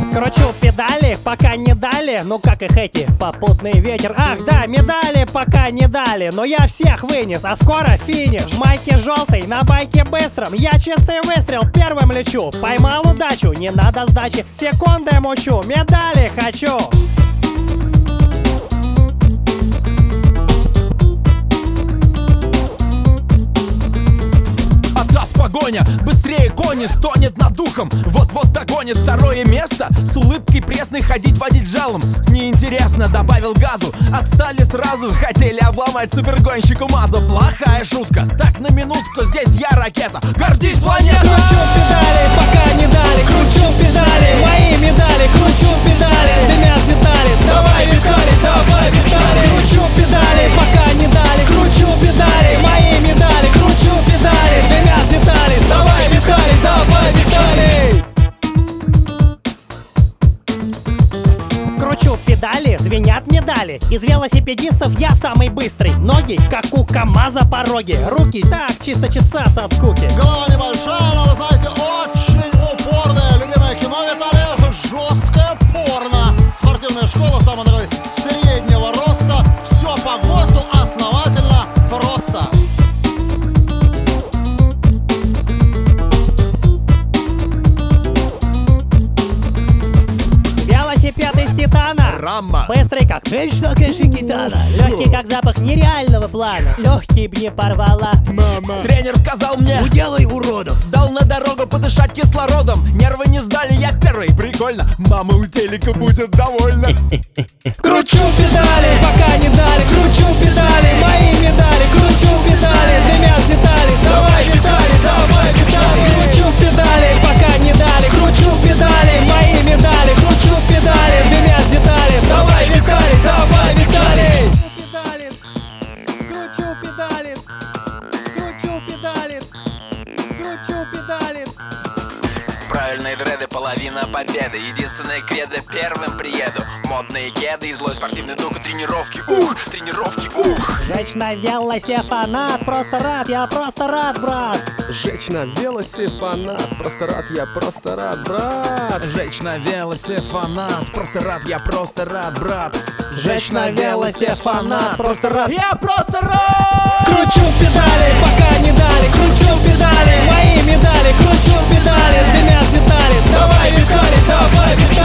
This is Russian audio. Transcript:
Кручу педали, пока не дали. Ну как их эти, попутный ветер. Ах да, медали пока не дали. Но я всех вынес, а скоро финиш. В майке желтой, на байке быстром. Я чистый выстрел, первым лечу. Поймал удачу, не надо сдачи. Секунды мучу, медали хочу. Погоня, быстрее кони, стонет над духом. Вот-вот догонит второе место. С улыбкой пресной ходить, водить жалом неинтересно, добавил газу. Отстали сразу, хотели обломать супергонщику Мазу. Плохая шутка, так на минутку, здесь я ракета. Гордись, планета! Кручу педали, пока не дали. Кручу педали, мои медали. Кручу педали, дымят детали. Давай, Виталий, давай, Виталий. Кручу педали, пока не дали. Кручу педали, мои медали. Кручу педали, дымят детали. Давай, Виталий, давай, Виталий. Кручу педали, звенят медали. Из велосипедистов я самый быстрый. Ноги, как у КамАЗа пороги. Руки так, чисто чесаться от скуки. Голова небольшая, но вы знаете, очень упорная. Любимое кино Виталия — жесткое порно. Спортивная школа, самая такой среднего роста. Все по ГОСТу, основательно, просто. Велосипед из титана, Рамма. быстрый как вечно китана. Легкий как запах нереального плана. Легкий б не порвала. Тренер сказал мне: уделай уродов. дал на дорогу подышать кислородом. Нервы не сдали, я первый, прикольно. Мама у телека будет довольна. Кручу педали, пока не дали. Кручу педали, мои медали. Кручу педали, дымят детали. Давай, Виталий, давай, Виталий. Кручу педали, пока не дали. Кручу педали, мои медали. Кручу педали, дымят детали. Давай, Виталий, давай, Виталий. Кручу педали, кручу педали, кручу педали. Правильные дреды, половина победы. Единственное кредо, первым приеду. Модные кеды и злой спортивный дух и тренировки. Тренировки, Жечь на велосе фанат, просто рад, я просто рад, брат. Жечь на велосе фанат, просто рад, я просто рад, брат. Жечь на велосе фанат, просто рад, я просто рад, брат. Жечь на велосе фанат, просто рад. Я просто рад! Кручу педали, пока не дали. Кручу педали, мои медали. Кручу педали, дымят детали. Давай, Виталий, давай, Виталий.